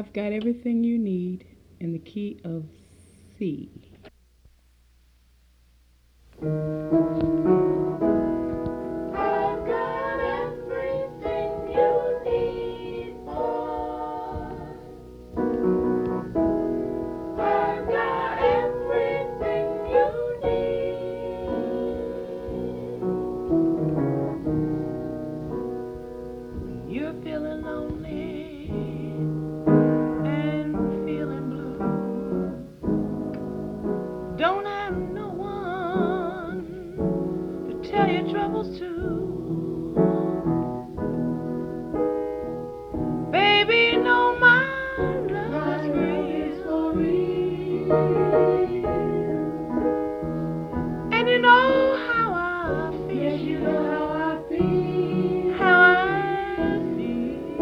I've got everything you need in the key of C. I've got everything you need, boy. I've got everything you need. You're feeling lonely and feeling blue. Don't have no one to tell your troubles to. Baby, you know my love is for real. And you know how I feel. Yes, you know how I feel. How I feel.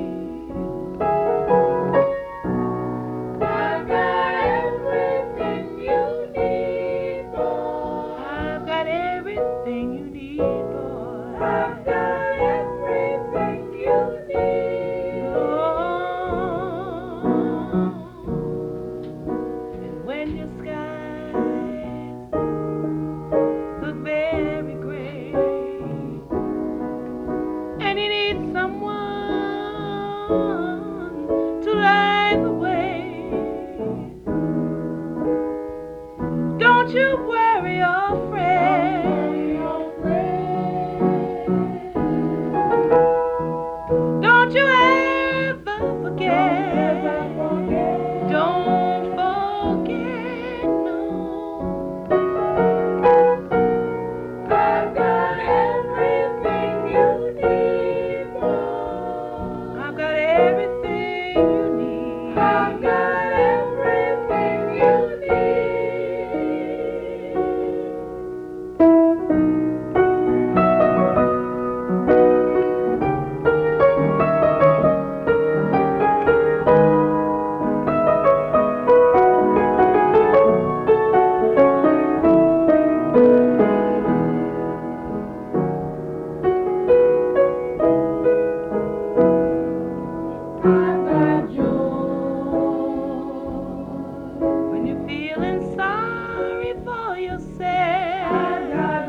I've got everything you need, boy. I've got everything you need, boy. I've got everything you need. Oh. And when your skies look very gray and you need someone to light the way, don't you worry or fret. Don't you ever forget. Don't forget, no. I've got everything you need, boy. I've got everything you need. I've got everything you I've got joy when you're feeling sorry for yourself. I've got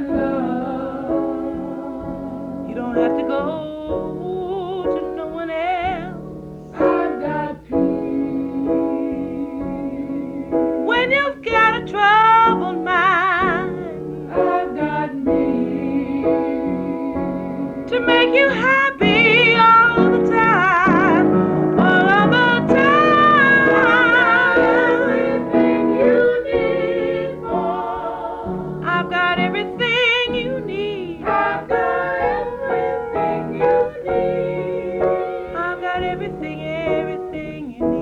love. You don't have to go to no one else. I've got peace when you've got a troubled mind. I've got me to make you happy all the time, all of the time. Everything you need, boy. I've got everything you need. I've got everything you need. I've got everything you need.